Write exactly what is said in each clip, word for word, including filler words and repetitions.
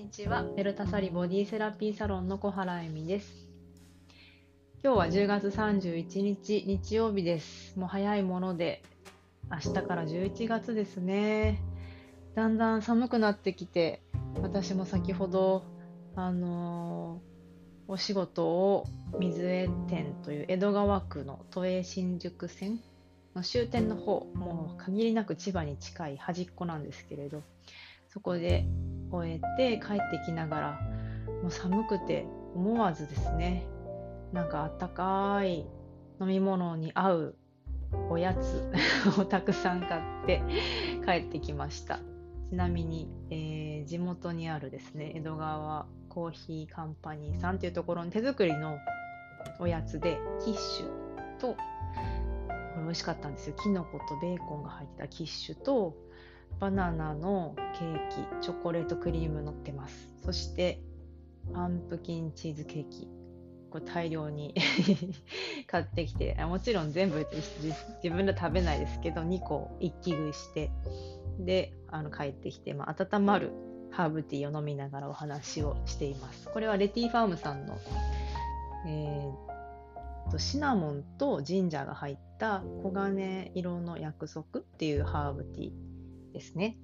にちは。ベルタサリボディセラピーサロンの小原恵美です。今日はじゅうがつさんじゅういちにち日曜日です。もう早いもので明日からじゅういちがつですね。だんだん寒くなってきて、私も先ほどあのー、お仕事を水江店という江戸川区の都営新宿線の終点の方、もう限りなく千葉に近い端っこなんですけれど、そこで終えて帰ってきながら、もう寒くて思わずですね、なんかあったかい飲み物に合うおやつをたくさん買って帰ってきました。ちなみに、えー地元にあるですね、江戸川コーヒーカンパニーさんというところの手作りのおやつで、キッシュと、これ美味しかったんですよ。キノコとベーコンが入ったキッシュと、バナナのケーキ、チョコレートクリーム乗ってます。そしてパンプキンチーズケーキ、これ大量に買ってきて、もちろん全部自分で食べないですけどにこ一気食いして、であの帰ってきて、まあ、温まるハーブティーを飲みながらお話をしています。これはレティファームさんの、えー、とシナモンとジンジャーが入った黄金色の約束っていうハーブティーですね。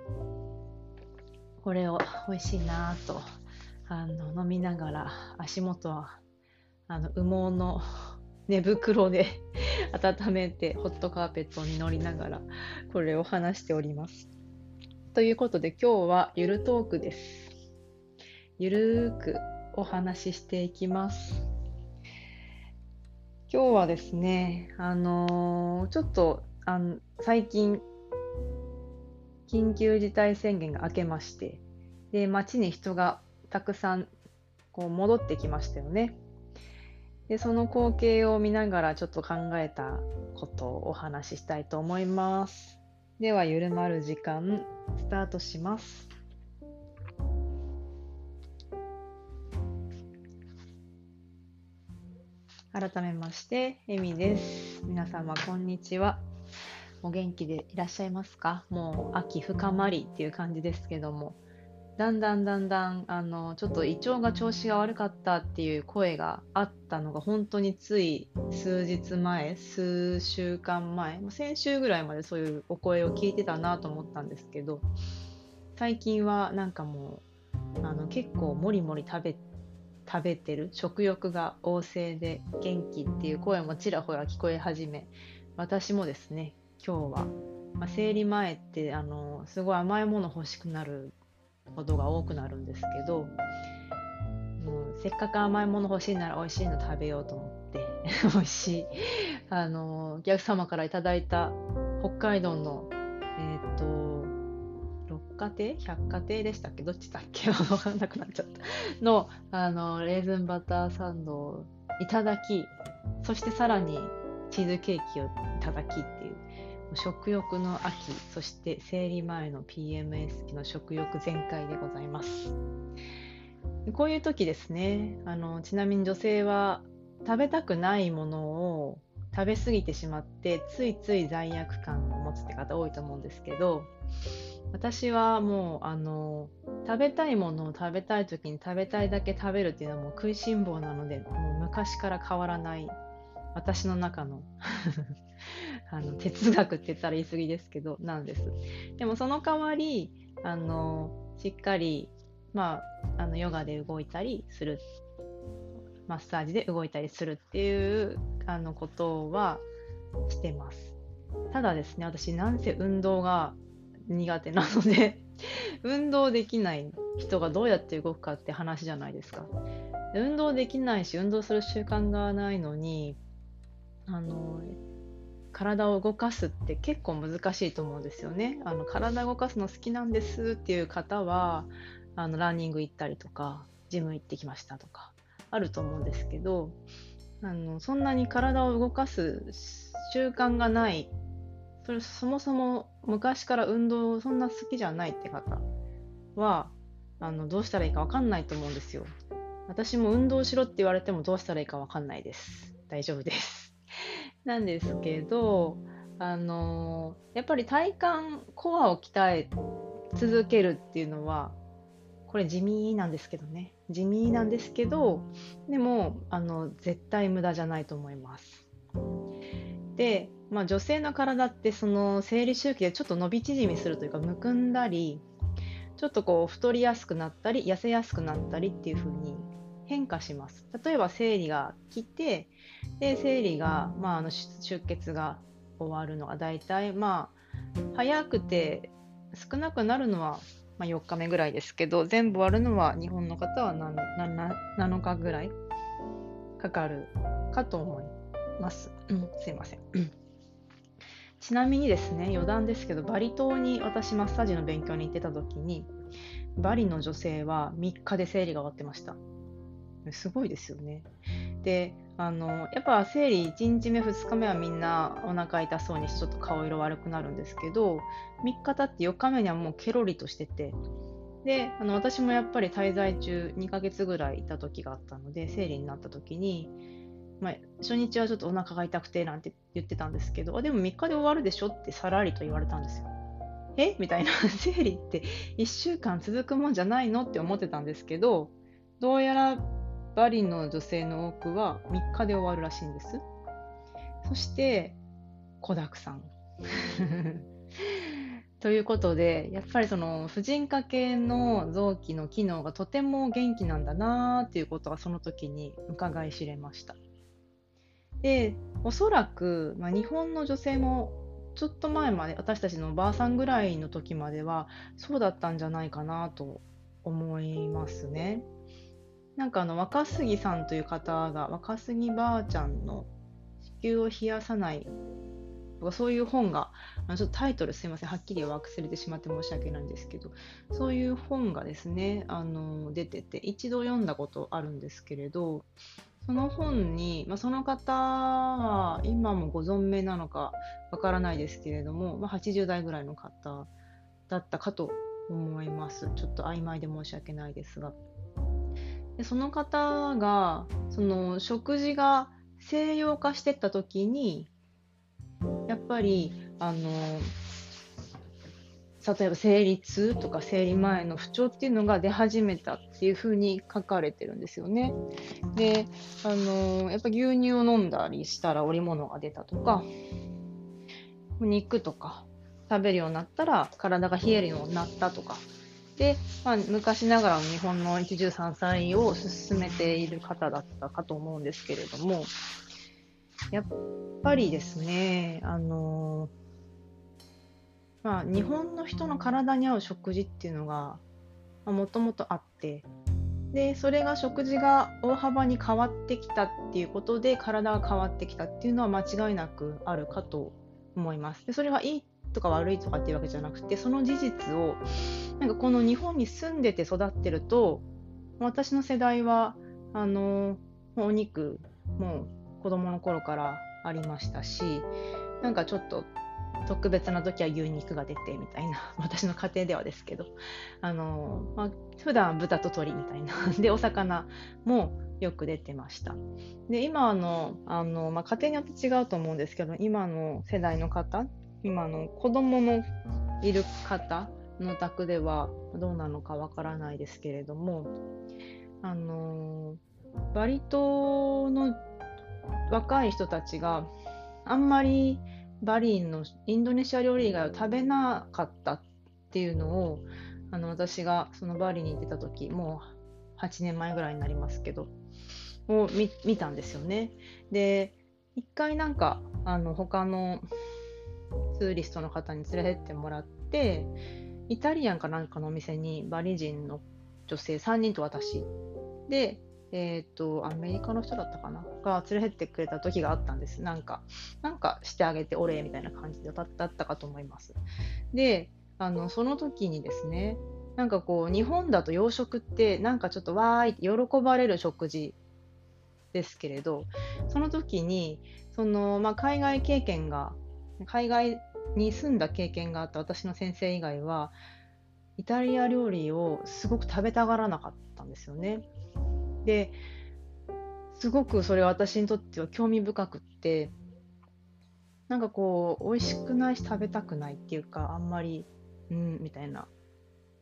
これを美味しいなとあの飲みながら、足元はあの羽毛の寝袋で温めて、ホットカーペットに乗りながらこれを話しております。ということで、今日はゆるトークです。ゆるーくお話ししていきます。今日はですね、あのーちょっとあの最近緊急事態宣言が明けまして、で街に人がたくさんこう戻ってきましたよね。でその光景を見ながらちょっと考えたことをお話ししたいと思います。では、ゆるまる時間スタートします。改めまして、えみです。皆様こんにちは。お元気でいらっしゃいますか？もう秋深まりっていう感じですけども、だんだんだんだんあのちょっと胃腸が調子が悪かったっていう声があったのが、本当につい数日前、数週間前、先週ぐらいまでそういうお声を聞いてたなと思ったんですけど、最近はなんかもうあの結構もりもり食べ食べてる、食欲が旺盛で元気っていう声もちらほら聞こえ始め、私もですね、今日は、まあ、生理前ってあのすごい甘いもの欲しくなることが多くなるんですけど、もうせっかく甘いもの欲しいなら美味しいの食べようと思って美味しいあのお客様からいただいた北海道のえっ、と六花亭百花亭でしたっけ、どっちだっけ分かんなくなっちゃったのあのレーズンバターサンドをいただき、そしてさらにチーズケーキをいただきっていう、食欲の秋、そして生理前の ピーエムエス 期の食欲全開でございます。こういう時ですね、あのちなみに女性は食べたくないものを食べ過ぎてしまって、ついつい罪悪感を持つって方多いと思うんですけど、私はもうあの食べたいものを食べたい時に食べたいだけ食べるっていうのはもう食いしん坊なので、もう昔から変わらない私の中のあの哲学って言ったら言い過ぎですけどなんです。でもその代わりあのしっかり、まあ、あのヨガで動いたりする、マッサージで動いたりするっていうあのことはしてます。ただですね、私なんせ運動が苦手なので運動できない人がどうやって動くかって話じゃないですか。運動できないし運動する習慣がないのに、あの体を動かすって結構難しいと思うんですよね。あの体を動かすの好きなんですっていう方は、あのランニング行ったりとかジム行ってきましたとかあると思うんですけど、あのそんなに体を動かす習慣がない、それそもそも昔から運動そんな好きじゃないって方は、あのどうしたらいいか分かんないと思うんですよ。私も運動しろって言われてもどうしたらいいか分かんないです。大丈夫ですなんですけど、あのやっぱり体幹コアを鍛え続けるっていうのは、ここれ地味なんですけどね。地味なんですけど、でも、あの、絶対無駄じゃないと思います。で、まあ、女性の体ってその生理周期でちょっと伸び縮みするというか、むくんだり、ちょっとこう太りやすくなったり、痩せやすくなったりっていう風に変化します。例えば生理が来て、で、生理が、まあ、あの出出血が終わるのが大体、まあ、早くて少なくなるのは、まあ、よっかめぐらいですけど、全部終わるのは日本の方はなななのかぐらいかかるかと思います。うん、すいません。ちなみにですね、余談ですけど、バリ島に私マッサージの勉強に行ってた時に、バリの女性はみっかで生理が終わってました。すごいですよね。で、あの、やっぱ生理いちにちめ、ふつかめはみんなお腹痛そうにしてちょっと顔色悪くなるんですけど、みっか経ってよっかめにはもうケロリとしてて、で、あの私もやっぱり滞在中にかげつぐらいいた時があったので、生理になった時に、まあ、初日はちょっとお腹が痛くてなんて言ってたんですけど、あでもみっかで終わるでしょってさらりと言われたんですよ。えみたいな、生理っていっしゅうかん続くもんじゃないのって思ってたんですけど、どうやらバリの女性の多くはみっかで終わるらしいんです。そして、子だくさん。ということで、やっぱりその婦人科系の臓器の機能がとても元気なんだなっていうことがその時に伺い知れました。で、おそらく、まあ、日本の女性もちょっと前まで、私たちのおばあさんぐらいの時まではそうだったんじゃないかなと思いますね。なんかあの若杉さんという方が、若杉ばあちゃんの子宮を冷やさないとか、そういう本が、あのちょっとタイトルすいません、はっきりは忘れてしまって申し訳ないんですけど、そういう本がですね、あの出てて、一度読んだことあるんですけれど、その本に、まあ、その方は今もご存命なのかわからないですけれども、まあ、はちじゅう代ぐらいの方だったかと思います。ちょっと曖昧で申し訳ないですが。でその方が、その食事が西洋化していった時に、やっぱり、あの、例えば生理痛とか生理前の不調っていうのが出始めたっていうふうに書かれてるんですよね。で、あのやっぱ牛乳を飲んだりしたら織物が出たとか、肉とか食べるようになったら体が冷えるようになったとか。で、まあ、昔ながらの日本の一汁三菜を進めている方だったかと思うんですけれども、やっぱりですね、あのまあ、日本の人の体に合う食事っていうのがもともとあって、で、それが食事が大幅に変わってきたっていうことで体が変わってきたっていうのは間違いなくあるかと思います。で、それはいいとか悪いとかっていうわけじゃなくて、その事実をなんかこの日本に住んでて育ってると、私の世代はあのお肉も子供の頃からありましたし、なんかちょっと特別な時は牛肉が出てみたいな、私の家庭ではですけど、あの、まあ、普段は豚と鶏みたいな、で、お魚もよく出てました。で、今の、あの、まあ、家庭によって違うと思うんですけど、今の世代の方、今の子供のいる方のお宅ではどうなのかわからないですけれども、あの、バリ島の若い人たちがあんまりバリのインドネシア料理以外を食べなかったっていうのを、あの私がそのバリに行ってた時、もうはちねんまえぐらいになりますけど、を見、見たんですよね。で、一回なんかあの他のツーリストの方に連れてってもらって、イタリアンかなんかのお店にバリ人の女性さんにんと私で、えっと、アメリカの人だったかなが連れてってくれた時があったんです。なんか、なんかしてあげてお礼みたいな感じでだったかと思います。で、あの、その時にですね、なんかこう、日本だと洋食って、なんかちょっとわーいって喜ばれる食事ですけれど、その時に、その、まあ、海外経験が、海外に住んだ経験があった私の先生以外は、イタリア料理をすごく食べたがらなかったんですよね。で、すごくそれは私にとっては興味深くって、なんかこう、美味しくないし食べたくないっていうか、あんまり、うん、みたいな。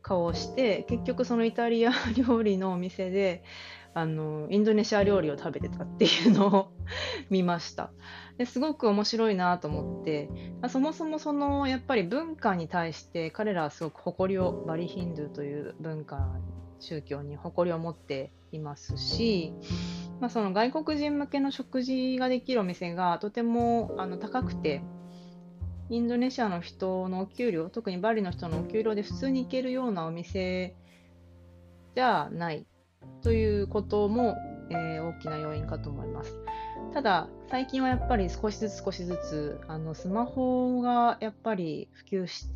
顔をして、結局そのイタリア料理のお店であのインドネシア料理を食べてたっていうのを見ました。ですごく面白いなと思って、そもそもそのやっぱり文化に対して彼らはすごく誇りを、バリヒンドゥーという文化宗教に誇りを持っていますし、まあ、その外国人向けの食事ができるお店がとてもあの高くて、インドネシアの人のお給料、特にバリの人のお給料で普通に行けるようなお店じゃないということも、えー大きな要因かと思います。ただ、最近はやっぱり少しずつ少しずつ、あのスマホがやっぱり普及して、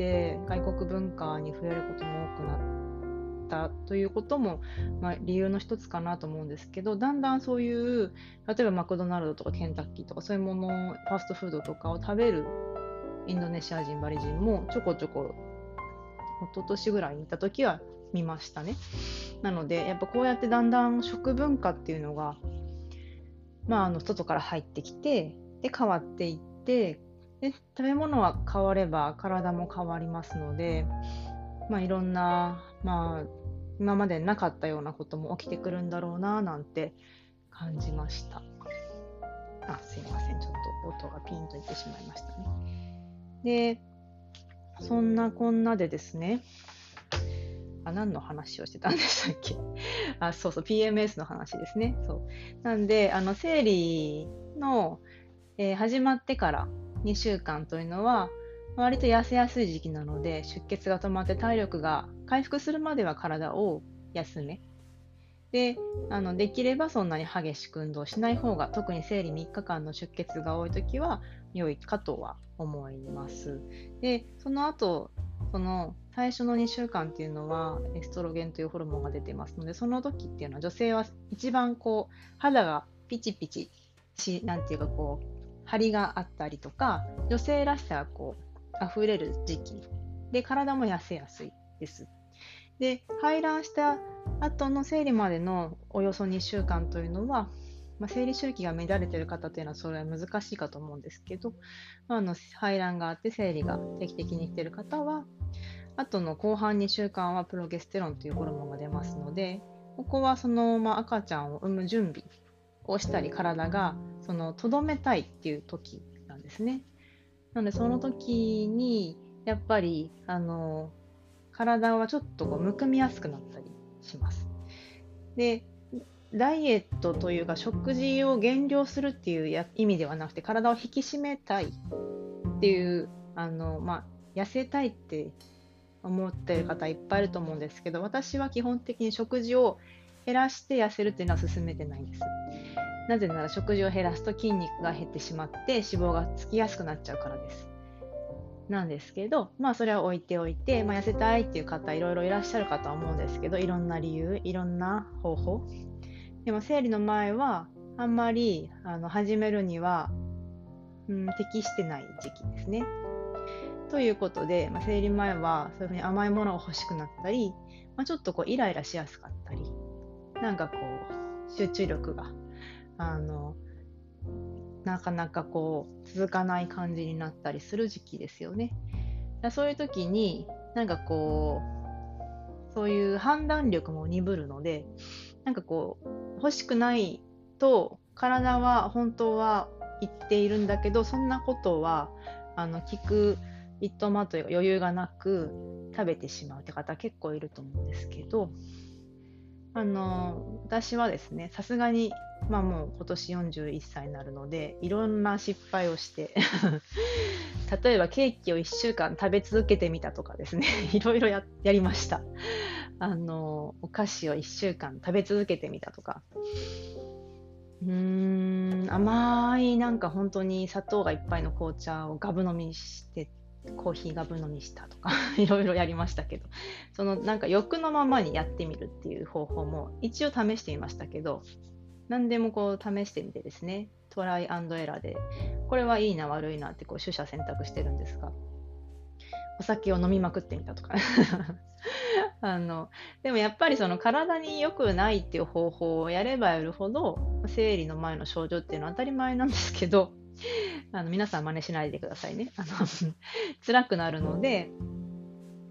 外国文化に触れることも多くなったということも、まあ、理由の一つかなと思うんですけど、だんだんそういう、例えばマクドナルドとかケンタッキーとかそういうもの、ファストフードとかを食べるインドネシア人、バリ人もちょこちょこ、一昨年ぐらいに行った時は見ましたね。なので、やっぱこうやってだんだん食文化っていうのが、まあ、あの外から入ってきて、で変わっていって、で食べ物は変われば体も変わりますので、まあ、いろんな、まあ、今までなかったようなことも起きてくるんだろうななんて感じました。あ、すいません、ちょっと音がピンといってしまいましたね。で、そんなこんなでですね、あ、何の話をしてたんでしたっけあ、そうそう、ピーエムエス の話ですね。そう。なんで、あの、生理の、えー始まってからにしゅうかんというのは、割と痩せやすい時期なので、出血が止まって体力が回復するまでは体を休め。で、あの、できればそんなに激しく運動しない方が、特に生理みっかかんの出血が多いときは良いかとは思います。で、その後、その最初のにしゅうかんっていうのはエストロゲンというホルモンが出てますので、その時っていうのは女性は一番こう肌がピチピチし、なんていうかこう張りがあったりとか、女性らしさがこう溢れる時期で、体も痩せやすいです。で、排卵した後の生理までのおよそにしゅうかんというのは、まあ、生理周期が乱れている方というのはそれは難しいかと思うんですけど、まあ、あの排卵があって生理が定期的に来ている方は、あとの後半にしゅうかんはプロゲステロンというホルモンが出ますので、ここはその、まあ、赤ちゃんを産む準備をしたり、体がそのとどめたいっていう時なんですね。なのでその時にやっぱりあの体はちょっとこうむくみやすくなったりします。で、ダイエットというか食事を減量するっていうや意味ではなくて、体を引き締めたいっていうあの、まあ、痩せたいって思っている方いっぱいいると思うんですけど、私は基本的に食事を減らして痩せるっていうのは進めてないんです。なぜなら食事を減らすと筋肉が減ってしまって脂肪がつきやすくなっちゃうからです。なんですけど、まあそれは置いておいて、まあ、痩せたいっていう方いろいろいらっしゃるかとは思うんですけど、いろんな理由、いろんな方法。でも生理の前はあんまりあの始めるには、うん、適してない時期ですね。ということで、まあ、生理前はそういうふうに甘いものが欲しくなったり、まあ、ちょっとこうイライラしやすかったり、なんかこう集中力があのなかなかこう続かない感じになったりする時期ですよね。だそういう時になんかこうそういう判断力も鈍るので、なんかこう欲しくないと体は本当は言っているんだけど、そんなことはあの聞くいとまというか余裕がなく食べてしまうって方結構いると思うんですけど、あの私はですね、さすがに、まあ、もう今年よんじゅういっさいになるのでいろんな失敗をして例えばケーキをいっしゅうかん食べ続けてみたとかですねいろいろ や, やりました。あのお菓子をいっしゅうかん食べ続けてみたとか、うーん甘いなんか本当に砂糖がいっぱいの紅茶をガブ飲みしてコーヒーガブ飲みしたとかいろいろやりましたけど、そのなんか欲のままにやってみるっていう方法も一応試してみましたけど、何でもこう試してみてですね、トライアンドエラーでこれはいいな悪いなってこう取捨選択してるんですが、お酒を飲みまくってみたとかあのでもやっぱりその体に良くないっていう方法をやればやるほど生理の前の症状っていうのは当たり前なんですけど、あの皆さん真似しないでくださいね。あの辛くなるので、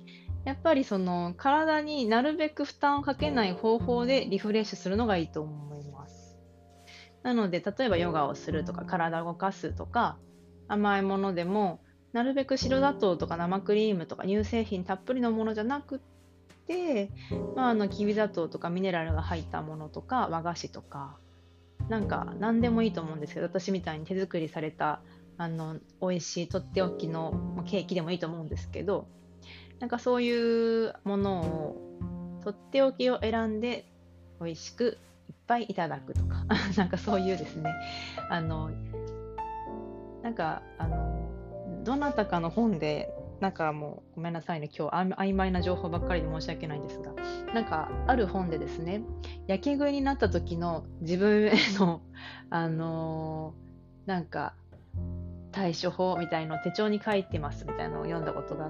やっぱりその体になるべく負担をかけない方法でリフレッシュするのがいいと思います。なので、例えばヨガをするとか、体を動かすとか、甘いものでも、なるべく白砂糖とか生クリームとか乳製品たっぷりのものじゃなくて、まあ、あの、きび砂糖とかミネラルが入ったものとか、和菓子とか、なんか何でもいいと思うんですけど、私みたいに手作りされた、あの、美味しいとっておきのまあケーキでもいいと思うんですけど、なんかそういうものを、とっておきを選んで、美味しくいっぱいいただくとか、なんかそういうですね、あの、なんか、あの、どなたかの本で、なんかもうごめんなさいね、今日あん曖昧な情報ばっかりで申し訳ないんですが、なんかある本でですね、やけ食いになった時の自分への、あのなんか対処法みたいのを手帳に書いてますみたいなのを読んだことがあって、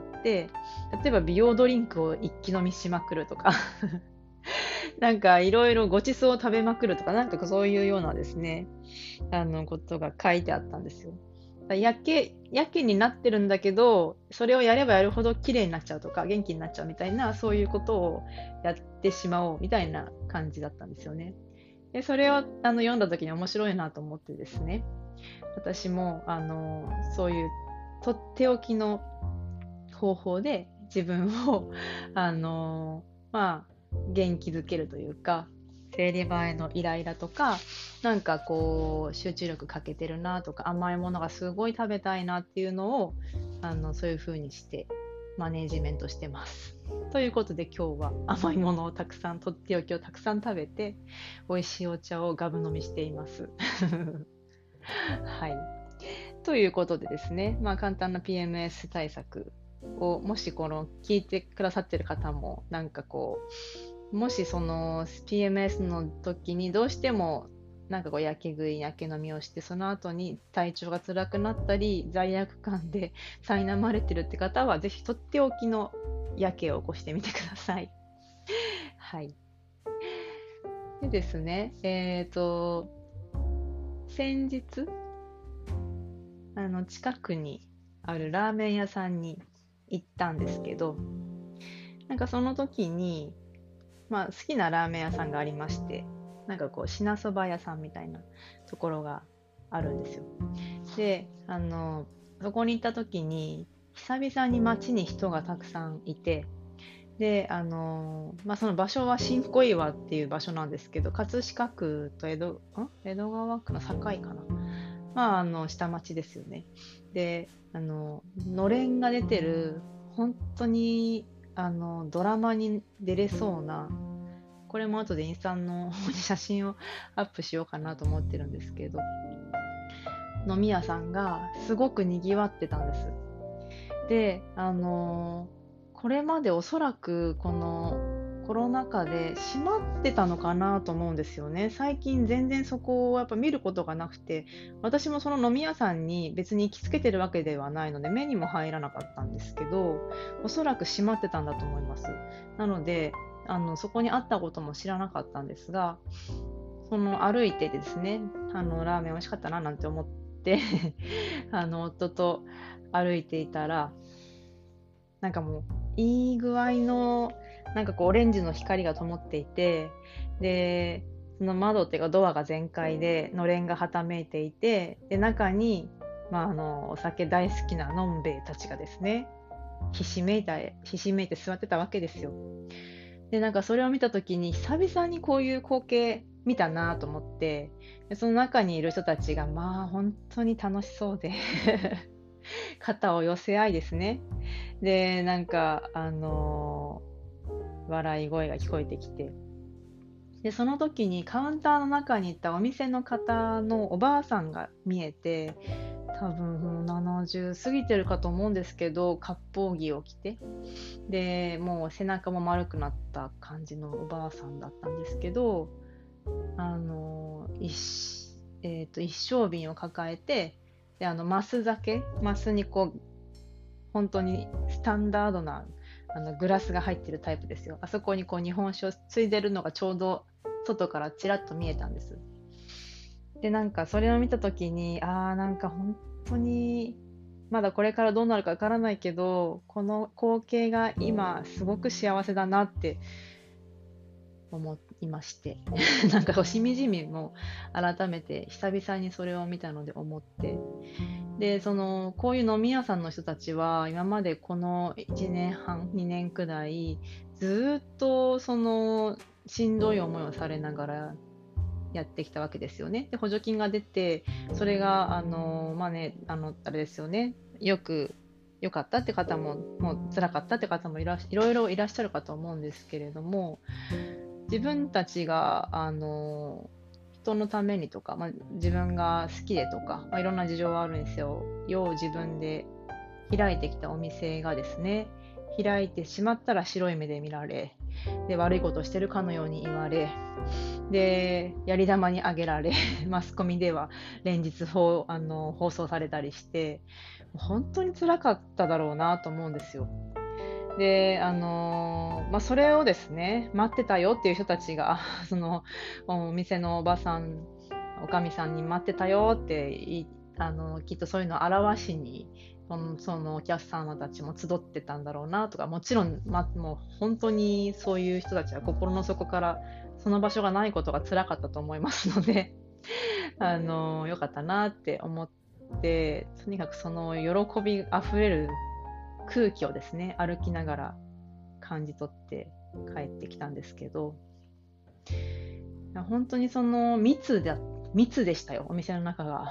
例えば美容ドリンクを一気飲みしまくるとか、なんかいろいろごちそうを食べまくるとか、なんかそういうようなですね、あのことが書いてあったんですよ。やけ、やけになってるんだけど、それをやればやるほど綺麗になっちゃうとか、元気になっちゃうみたいな、そういうことをやってしまおうみたいな感じだったんですよね。で、それをあの読んだ時に面白いなと思ってですね、私もあのそういうとっておきの方法で自分をあのまあ元気づけるというか、生理前のイライラとか、なんかこう集中力欠けてるなとか、甘いものがすごい食べたいなっていうのをあのそういう風にしてマネージメントしてます。ということで今日は甘いものをたくさん、とっておきをたくさん食べて、美味しいお茶をガブ飲みしています。はい。ということでですね、まあ、簡単な ピーエムエス 対策を、もしこの聞いてくださってる方も、なんかこう、もしその ピーエムエス の時にどうしても、なんかこう、やけ食い、やけ飲みをして、その後に体調が辛くなったり、罪悪感で苛まれてるって方は、ぜひとっておきのやけを起こしてみてください。はい。でですね、えっと、先日、あの近くにあるラーメン屋さんに行ったんですけど、なんかその時に、まあ、好きなラーメン屋さんがありまして、なんかこう品そば屋さんみたいなところがあるんですよ。で、あのそこに行った時に久々に街に人がたくさんいて、で、あのまあ、その場所は新小岩っていう場所なんですけど、葛飾区と江戸、ん江戸川区の境かな。まあ、あの、下町ですよね。で、あの、のれんが出てる、本当に、あの、ドラマに出れそうな、これも後でインスタの方に写真をアップしようかなと思ってるんですけど、飲み屋さんがすごく賑わってたんです。で、あのこれまでおそらくこのコロナ禍で閉まってたのかなと思うんですよね。最近全然そこをやっぱ見ることがなくて、私もその飲み屋さんに別に行きつけてるわけではないので目にも入らなかったんですけど、おそらく閉まってたんだと思います。なので、あのそこにあったことも知らなかったんですが、その歩いててですね、あのラーメン美味しかったななんて思ってあの夫と歩いていたら、なんかもういい具合のなんかこうオレンジの光が灯っていて、でその窓っていうかドアが全開でのれんがはためいていて、で中に、まあ、あのお酒大好きなのんべえたちがですね、ひしめいたひしめいて座ってたわけですよ。でなんかそれを見た時に久々にこういう光景見たなと思って、でその中にいる人たちがまあ本当に楽しそうで肩を寄せ合いですね。で、なんか、あのー笑い声が聞こえてきて、で、その時にカウンターの中にいたお店の方のおばあさんが見えて、多分もうななじゅう過ぎてるかと思うんですけど、割烹着を着て、で、もう背中も丸くなった感じのおばあさんだったんですけど、あのー一、えっと、一升瓶を抱えて、で、あの、マス酒、マスにこう、本当にスタンダードなあのグラスが入ってるタイプですよ。あそこにこう日本酒をついでるのがちょうど外からちらっと見えたんです。で、なんかそれを見たときに、ああ、なんか本当にまだこれからどうなるかわからないけど、この光景が今すごく幸せだなって思いまして、なんかしみじみも改めて久々にそれを見たので思って、で、その、こういう飲み屋さんの人たちは、今までこのいちねんはん、にねんくらい、ずーっと、その、しんどい思いをされながらやってきたわけですよね。で、補助金が出て、それが、あの、まあね、あの、あれですよね。よく、良かったって方も、もう辛かったって方もいらっしいろいろいらっしゃるかと思うんですけれども、自分たちが、あの、人のためにとか、まあ、自分が好きでとか、まあ、いろんな事情はあるんですよ。よう自分で開いてきたお店がですね、開いてしまったら白い目で見られ、で、悪いことをしてるかのように言われ、で、やり玉にあげられ、マスコミでは連日放あの放送されたりして、本当に辛かっただろうなと思うんですよ。で、あのーまあ、それをですね、待ってたよっていう人たちが、その、お店のおばさん、おかみさんに待ってたよってい、あの、きっとそういうのを表しに、その、そのお客様たちも集ってたんだろうなとか、もちろん、ま、もう本当にそういう人たちは心の底からその場所がないことが辛かったと思いますので、あの、よかったなって思って、とにかくその喜びあふれる空気をですね、歩きながら感じ取って帰ってきたんですけど、本当にその密だ、密でしたよ、お店の中が。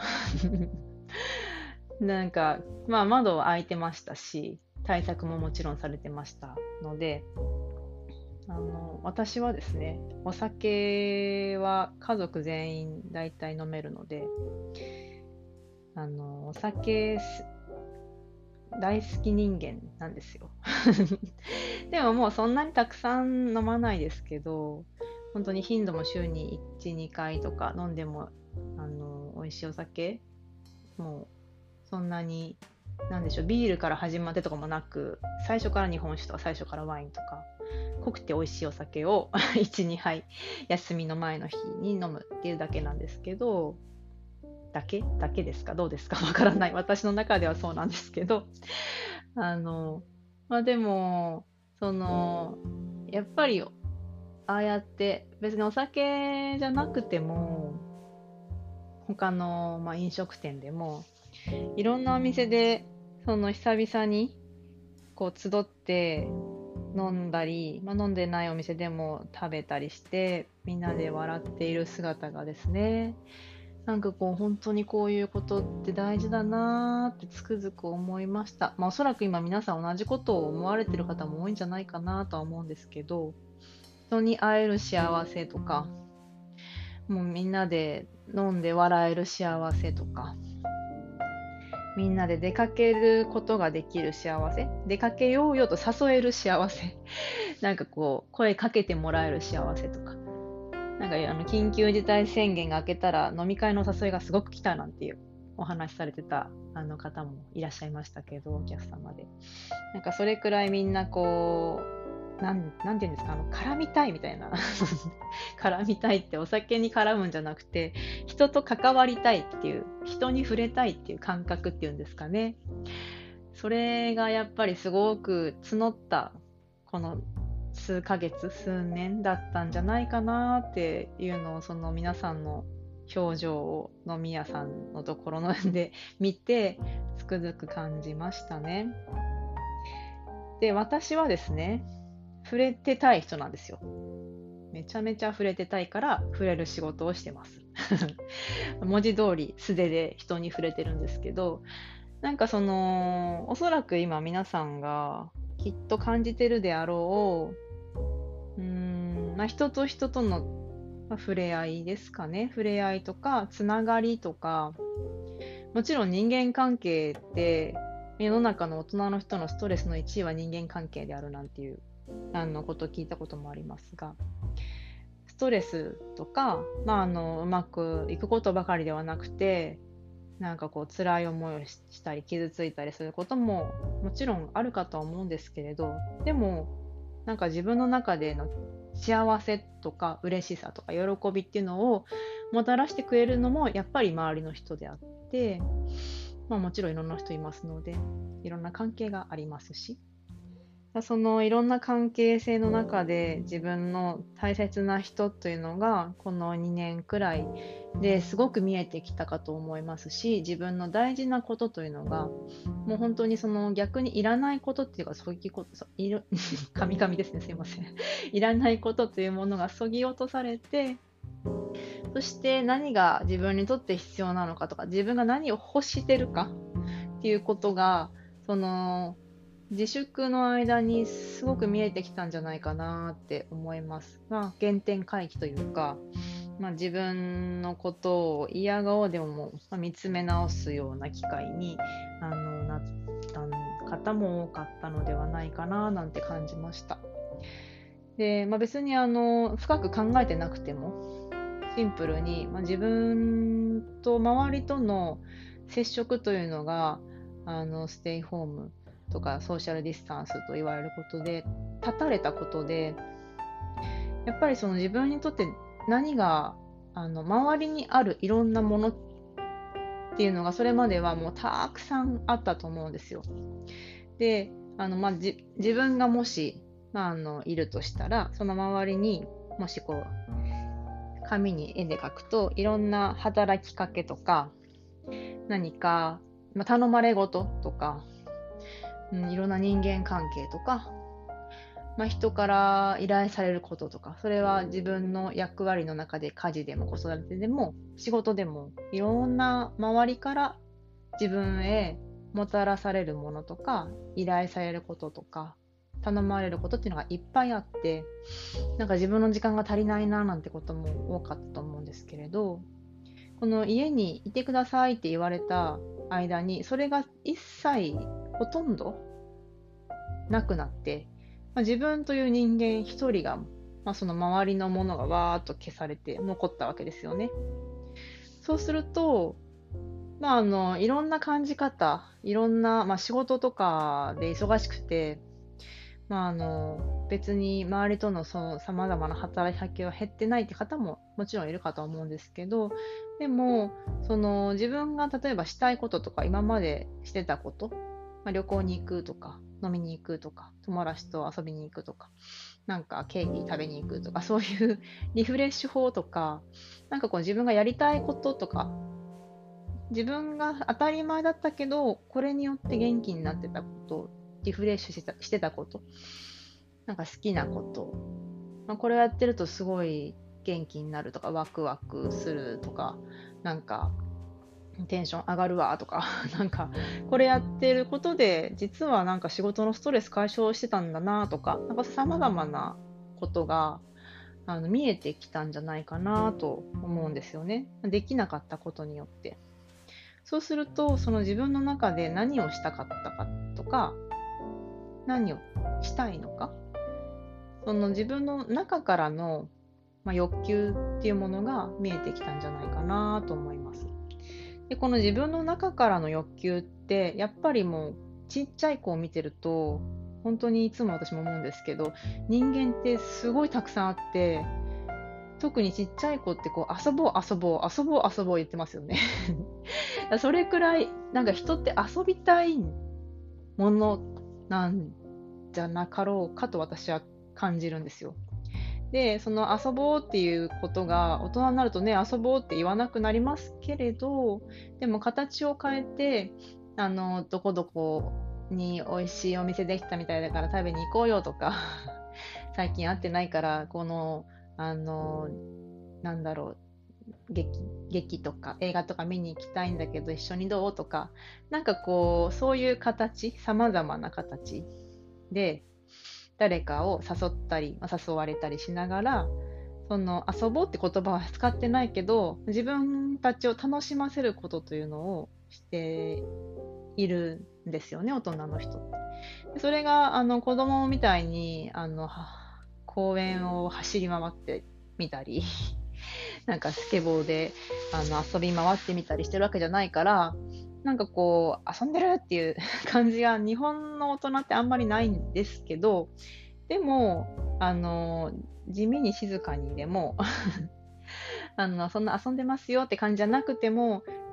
なんか、まあ窓は開いてましたし、対策ももちろんされてましたので、あの、私はですね、お酒は家族全員大体飲めるので、あの、お酒大好き人間なんですよ。でももうそんなにたくさん飲まないですけど、本当に頻度も週にいち、にかいとか飲んでも、あの、美味しいお酒、もうそんなに、なんでしょう、ビールから始まってとかもなく、最初から日本酒とか最初からワインとか、濃くて美味しいお酒をいち、にはい、休みの前の日に飲むっていうだけなんですけど、だけだけですかどうですかわからない。私の中ではそうなんですけど、あの、まあでも、その、やっぱり、ああやって別にお酒じゃなくても、他の、まあ、飲食店でも、いろんなお店で、その久々に、こう集って飲んだり、まあ、飲んでないお店でも食べたりして、みんなで笑っている姿がですね、なんかこう本当にこういうことって大事だなーってつくづく思いました。まあおそらく今皆さん同じことを思われてる方も多いんじゃないかなとは思うんですけど、人に会える幸せとか、もうみんなで飲んで笑える幸せとか、みんなで出かけることができる幸せ、出かけようよと誘える幸せ、なんかこう声かけてもらえる幸せとか、なんかあの緊急事態宣言が明けたら飲み会の誘いがすごく来たなんていうお話しされてたあの方もいらっしゃいましたけど、お客様で。なんかそれくらいみんなこう、なん、なんていうんですか、あの、絡みたいみたいな。絡みたいってお酒に絡むんじゃなくて、人と関わりたいっていう、人に触れたいっていう感覚っていうんですかね。それがやっぱりすごく募った、この数ヶ月、数年だったんじゃないかなっていうのを、その皆さんの表情を飲み屋さんのところので見て、つくづく感じましたね。で、私はですね、触れてたい人なんですよ。めちゃめちゃ触れてたいから触れる仕事をしてます。文字通り素手で人に触れてるんですけど、なんかその、おそらく今皆さんがきっと感じてるであろう、うーん、まあ、人と人との、まあ触れ合いですかね。触れ合いとか、つながりとか、もちろん人間関係って世の中の大人の人のストレスのいちいは人間関係であるなんていうあのことを聞いたこともありますが、ストレスとか、まあ、あのうまくいくことばかりではなくて、なんかこう辛い思いをししたり傷ついたりすることももちろんあるかとは思うんですけれど、でもなんか自分の中での幸せとか嬉しさとか喜びっていうのをもたらしてくれるのもやっぱり周りの人であって、 まあもちろんいろんな人いますので、いろんな関係がありますし、そのいろんな関係性の中で自分の大切な人というのがこのにねんくらいですごく見えてきたかと思いますし、自分の大事なことというのがもう本当にその逆にいらないことっていうか、そういうこと、そういるカミカミですね、すいません。いらないことというものが削ぎ落とされて、そして何が自分にとって必要なのかとか、自分が何を欲してるかっていうことが、その自粛の間にすごく見えてきたんじゃないかなって思います。まあ、原点回帰というか、まあ、自分のことを嫌顔でも、まあ、見つめ直すような機会にあのなった方も多かったのではないかななんて感じました。で、まあ、別にあの深く考えてなくてもシンプルに、まあ、自分と周りとの接触というのがあのステイホームとかソーシャルディスタンスと言われることで断たれたことで、やっぱりその自分にとって何があの周りにあるいろんなものっていうのがそれまではもうたくさんあったと思うんですよ。で、あのまあ、じ自分がもし、まあ、あのいるとしたら、その周りにもしこう紙に絵で描くといろんな働きかけとか何か、まあ、頼まれごととか、うん、いろんな人間関係とか、まあ、人から依頼されることとか、それは自分の役割の中で家事でも子育てでも仕事でもいろんな周りから自分へもたらされるものとか依頼されることとか頼まれることっていうのがいっぱいあって、なんか自分の時間が足りないななんてことも多かったと思うんですけれど、この家にいてくださいって言われた間にそれが一切ほとんどなくなって、まあ、自分という人間一人が、まあ、その周りのものがわーっと消されて残ったわけですよね。そうすると、まあ、あのいろんな感じ方、いろんな、まあ、仕事とかで忙しくて、まあ、あの別に周りとのその様々な働きかけは減ってないって方ももちろんいるかとは思うんですけど、でもその自分が例えばしたいこととか今までしてたこと、まあ、旅行に行くとか飲みに行くとか友達と遊びに行くとかなんかケーキ食べに行くとか、そういうリフレッシュ法とか、なんかこう自分がやりたいこととか、自分が当たり前だったけどこれによって元気になってたこと、リフレッシュしてた、してたこと、なんか好きなこと、まあ、これをやってるとすごい元気になるとかワクワクするとか、なんかテンション上がるわとかなんかこれやってることで実はなんか仕事のストレス解消してたんだなとか、なんか様々なことがあの見えてきたんじゃないかなと思うんですよね。できなかったことによって。そうするとその自分の中で何をしたかったかとか、何をしたいのか、その自分の中からの、まあ、欲求っていうものが見えてきたんじゃないかなと思います。で、この自分の中からの欲求ってやっぱりもうちっちゃい子を見てると本当にいつも私も思うんですけど、人間ってすごいたくさんあって、特にちっちゃい子ってこう遊ぼう遊ぼう遊ぼう遊ぼう言ってますよねそれくらいなんか人って遊びたいものなんじゃなかろうかと私は感じるんですよ。で、その遊ぼうっていうことが大人になるとね、遊ぼうって言わなくなりますけれど、でも形を変えて、あの、どこどこに美味しいお店できたみたいだから食べに行こうよとか、最近会ってないから、この、あの、なんだろう、劇、劇とか映画とか見に行きたいんだけど一緒にどうとか、なんかこう、そういう形、様々な形で、誰かを誘ったり、まあ誘われたりしながら、その遊ぼうって言葉は使ってないけど、自分たちを楽しませることというのをしているんですよね、大人の人って。それがあの子供みたいにあのは公園を走り回ってみたり、なんかスケボーであの遊び回ってみたりしてるわけじゃないから、なんかこう遊んでるっていう感じが日本の大人ってあんまりないんですけど、でもあの地味に静かにでもあのそんな遊んでますよって感じじゃなくても、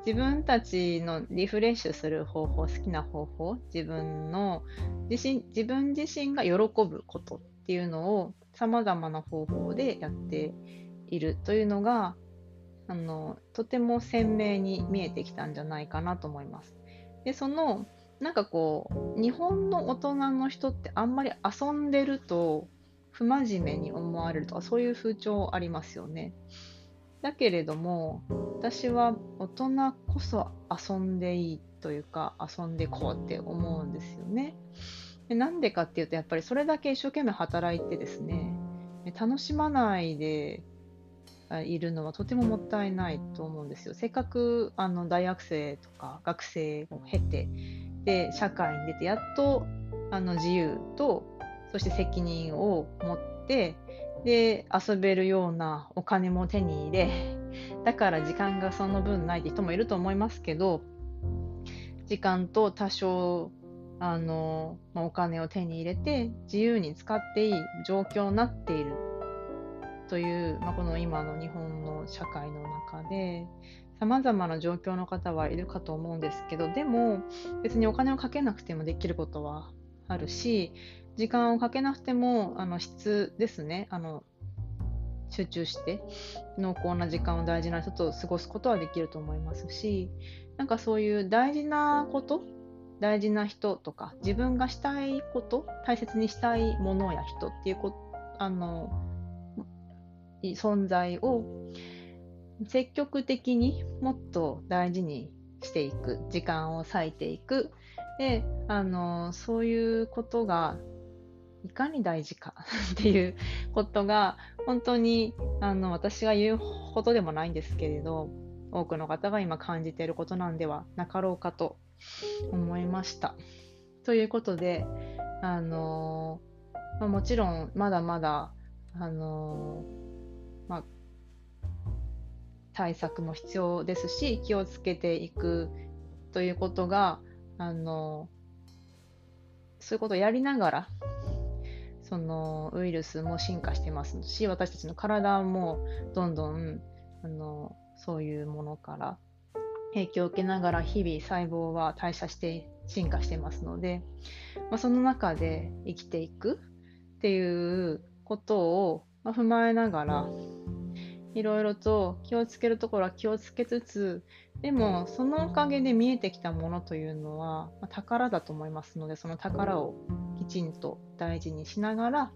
自分たちのリフレッシュする方法、好きな方法、自分の自身、自分自身が喜ぶことっていうのを様々な方法でやっているというのが、あの、とても鮮明に見えてきたんじゃないかなと思います。で、その、なんかこう、日本の大人の人ってあんまり遊んでると不真面目に思われるとか、そういう風潮ありますよね。だけれども、私は大人こそ遊んでいいというか、遊んでこうって思うんですよね。で、なんでかっていうと、やっぱりそれだけ一生懸命働いてですね、楽しまないでいるのはとてももったいないと思うんですよ。せっかくあの大学生とか学生を経て、で、社会に出てやっとあの自由と、そして責任を持って、で、遊べるようなお金も手に入れ、だから時間がその分ないって人もいると思いますけど、時間と多少、あの、まあ、お金を手に入れて、自由に使っていい状況になっているという、まあ、この今の日本の社会の中で、様々な状況の方はいるかと思うんですけど、でも別にお金をかけなくてもできることはあるし、時間をかけなくても、あの質ですね、あの集中して濃厚な時間を大事な人と過ごすことはできると思いますし、なんかそういう大事なこと、大事な人とか、自分がしたいこと、大切にしたいものや人っていうこと、あの存在を積極的にもっと大事にしていく、時間を割いていく。で、あの、そういうことがいかに大事かっていうことが、本当に、あの、私が言うほどでもないんですけれど、多くの方が今感じていることなんではなかろうかと思いました。ということで、あの、まあ、もちろんまだまだ、あの、まあ、対策も必要ですし、気をつけていくということが、あの、そういうことをやりながら、そのウイルスも進化してますし、私たちの体もどんどん、あの、そういうものから影響を受けながら日々細胞は代謝して進化してますので、まあ、その中で生きていくっていうことを、まあ、踏まえながら、いろいろと気をつけるところは気をつけつつ、でもそのおかげで見えてきたものというのは、まあ、宝だと思いますので、その宝をきちんと大事にしながら、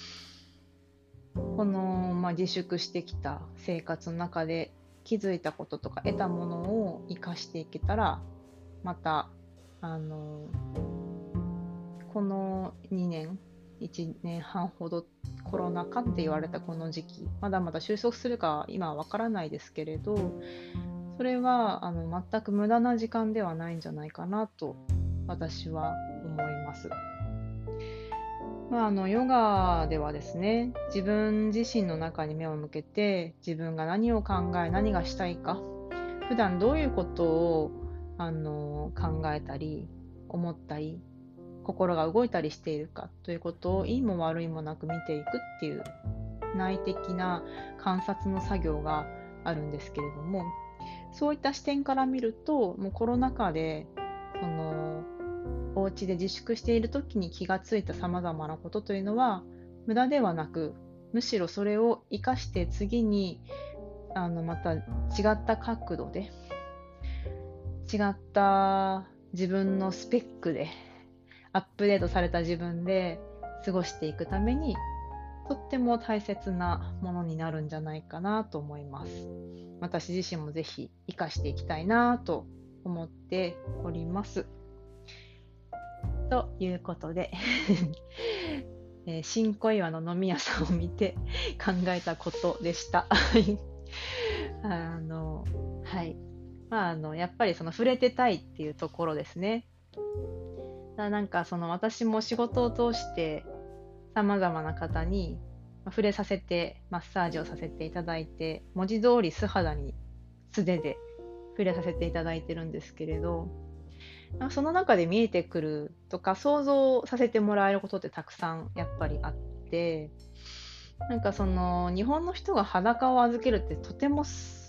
この、まあ、自粛してきた生活の中で気づいたこととか得たものを生かしていけたら、また、あの、このにねん、いちねんはんほどコロナ禍って言われたこの時期、まだまだ収束するか今はわからないですけれど、それはあの全く無駄な時間ではないんじゃないかなと私は思います。まあ、あのヨガではですね、自分自身の中に目を向けて、自分が何を考え、何がしたいか、普段どういうことをあの考えたり、思ったり、心が動いたりしているかということを、いいも悪いもなく見ていくっていう内的な観察の作業があるんですけれども、そういった視点から見ると、もうコロナ禍でそのお家で自粛している時に気がついたさまざまなことというのは無駄ではなく、むしろそれを生かして次にあのまた違った角度で、違った自分のスペックで、アップデートされた自分で過ごしていくために、とっても大切なものになるんじゃないかなと思います。私自身もぜひ活かしていきたいなと思っております。ということで、えー新小岩の飲み屋さんを見て考えたことでした。あの、はい。まあ、あの、やっぱりその触れてたいっていうところですね。だなんかその私も仕事を通して様々な方に触れさせて、マッサージをさせていただいて、文字通り素肌に素手で触れさせていただいてるんですけれど、その中で見えてくるとか想像させてもらえることってたくさんやっぱりあって、なんかその日本の人が裸を預けるってとても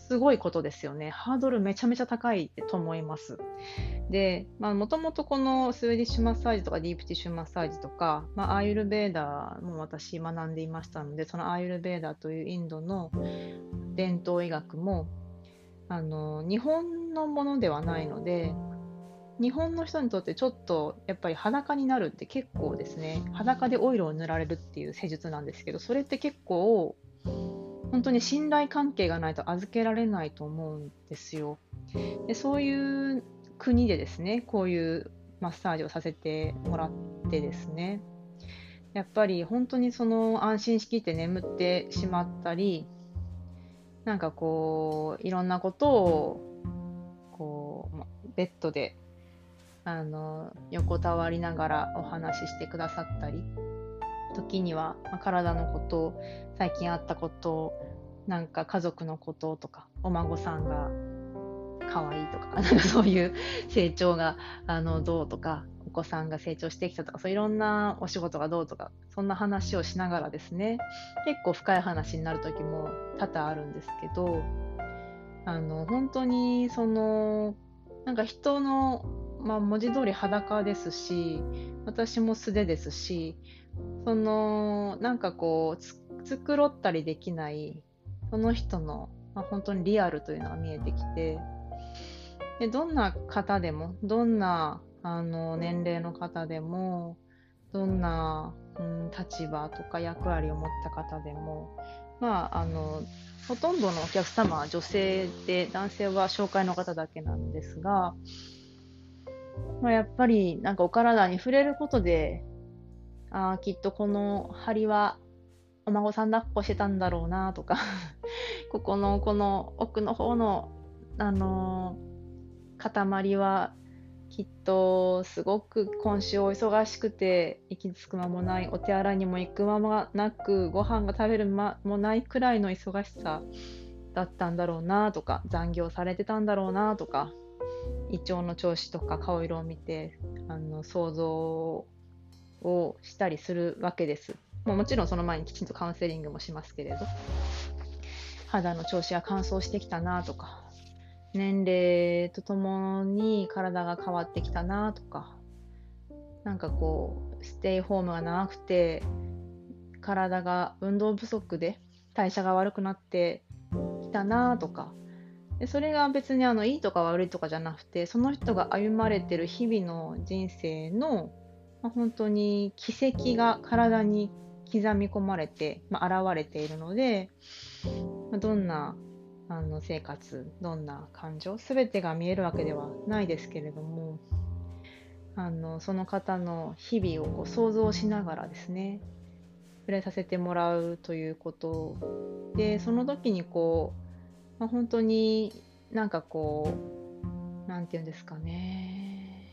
すごいことですよね。ハードルめちゃめちゃ高いと思います。で、まあ、もともとこのスウェディッシュマッサージとかディープティッシュマッサージとか、まあ、アーユルベーダーも私学んでいましたので、そのアーユルベーダーというインドの伝統医学も、あの、日本のものではないので、日本の人にとってちょっとやっぱり裸になるって結構ですね、裸でオイルを塗られるっていう施術なんですけど、それって結構本当に信頼関係がないと預けられないと思うんですよ。で、そういう国でですね、こういうマッサージをさせてもらってですね、やっぱり本当にその安心しきって眠ってしまったり、なんかこういろんなことをこうまベッドであの横たわりながらお話ししてくださったり、時には、まあ、体のこと、最近あったこと、なんか家族のこととか、お孫さんが可愛いとか、なんかそういう成長があのどうとか、お子さんが成長してきたとか、そういろんなお仕事がどうとか、そんな話をしながらですね、結構深い話になる時も多々あるんですけど、あの本当にそのなんか人の、まあ、文字通り裸ですし、私も素手ですし、そのなんかこうつ繕ったりできないその人の、まあ、本当にリアルというのが見えてきて、でどんな方でもどんなあの年齢の方でもどんな、うん、立場とか役割を持った方でも、まあ、あのほとんどのお客様は女性で男性は紹介の方だけなんですが、まあ、やっぱりなんかお体に触れることで、あきっとこの針はお孫さん抱っこしてたんだろうなとかここのこの奥の方の、あのー塊はきっとすごく今週お忙しくて息つく間もない、お手洗いにも行く間もなく、ご飯が食べる間もないくらいの忙しさだったんだろうなとか、残業されてたんだろうなとか、胃腸の調子とか顔色を見てあの想像をしたりするわけです。もうもちろんその前にきちんとカウンセリングもしますけれど、肌の調子が乾燥してきたなとか、年齢とともに体が変わってきたなとか、なんかこうステイホームが長くて体が運動不足で代謝が悪くなってきたなとか、でそれが別にあのいいとか悪いとかじゃなくて、その人が歩まれてる日々の人生の、まあ、本当に軌跡が体に刻み込まれて、まあ、現れているので、まあ、どんなあの生活、どんな感情、すべてが見えるわけではないですけれども、あのその方の日々をこう想像しながらですね、触れさせてもらうということで、その時にこう、まあ、本当になんかこう、なんていうんですかね、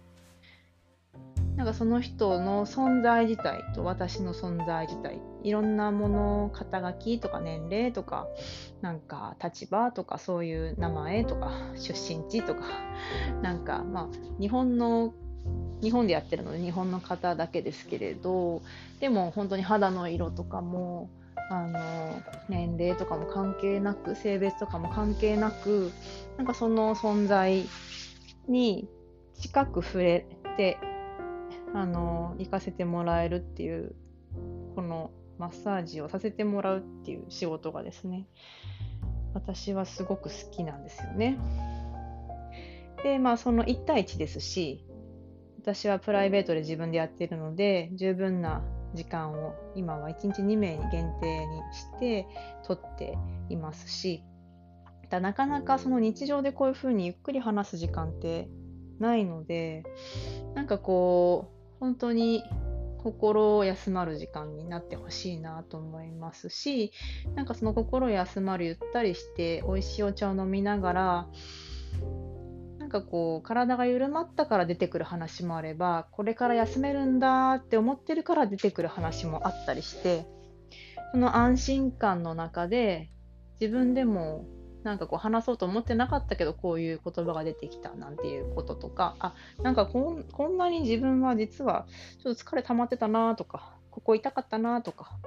なんかその人の存在自体と私の存在自体、いろんなもの、肩書きとか年齢とか、なんか立場とか、そういう名前とか出身地とか、なんかまあ日本の日本でやってるので日本の方だけですけれど、でも本当に肌の色とかもあの年齢とかも関係なく、性別とかも関係なく、なんかその存在に近く触れてあの行かせてもらえるっていう、このマッサージをさせてもらうっていう仕事がですね、私はすごく好きなんですよね。で、まあそのいち対いちですし、私はプライベートで自分でやっているので、十分な時間を今はいちにちにめいに限定にして取っていますし、だなかなかその日常でこういうふうにゆっくり話す時間ってないので、なんかこう本当に心休まる時間になってほしいなと思いますし、なんかその心休まるゆったりして美味しいお茶を飲みながら、なんかこう体が緩まったから出てくる話もあれば、これから休めるんだって思ってるから出てくる話もあったりして、その安心感の中で自分でもなんかこう話そうと思ってなかったけどこういう言葉が出てきたなんていうこととか、あ、なんかこん、こんなに自分は実はちょっと疲れ溜まってたなとか、ここ痛かったなとか、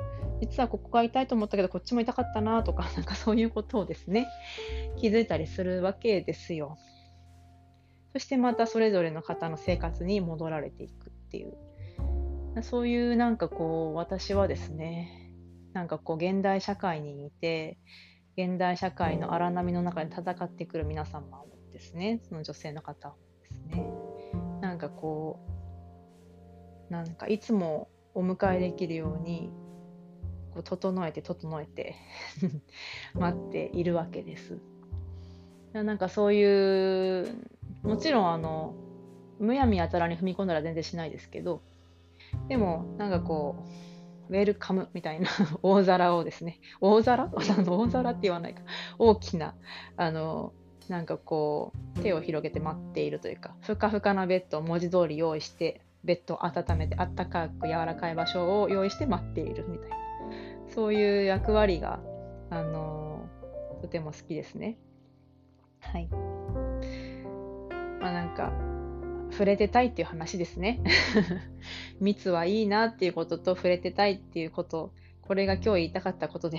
実はここが痛いと思ったけどこっちも痛かったなとか、なんかそういうことをですね、気づいたりするわけですよ。そしてまたそれぞれの方の生活に戻られていくっていう、そういうなんかこう、私はですね、なんかこう現代社会にいて、現代社会の荒波の中で戦ってくる皆様をですね、その女性の方をですね、なんかこう、なんかいつもお迎えできるように、こう整えて整えて待っているわけです。なんかそういう、もちろんあの、むやみやたらに踏み込んだら全然しないですけど、でもなんかこう、ウェルカムみたいな大皿をですね、大皿あの大皿って言わないか、大きな、あの、なんかこう、手を広げて待っているというか、ふかふかなベッドを文字通り用意して、ベッドを温めて、あったかく柔らかい場所を用意して待っているみたいな、そういう役割が、あの、とても好きですね。はい。まあなんか、触れてたいっていう話ですね。密はいいなっていうことと触れてたいっていうこと、これが今日言いたかったことです。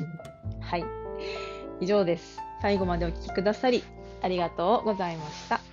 はい。以上です。最後までお聞きくださりありがとうございました。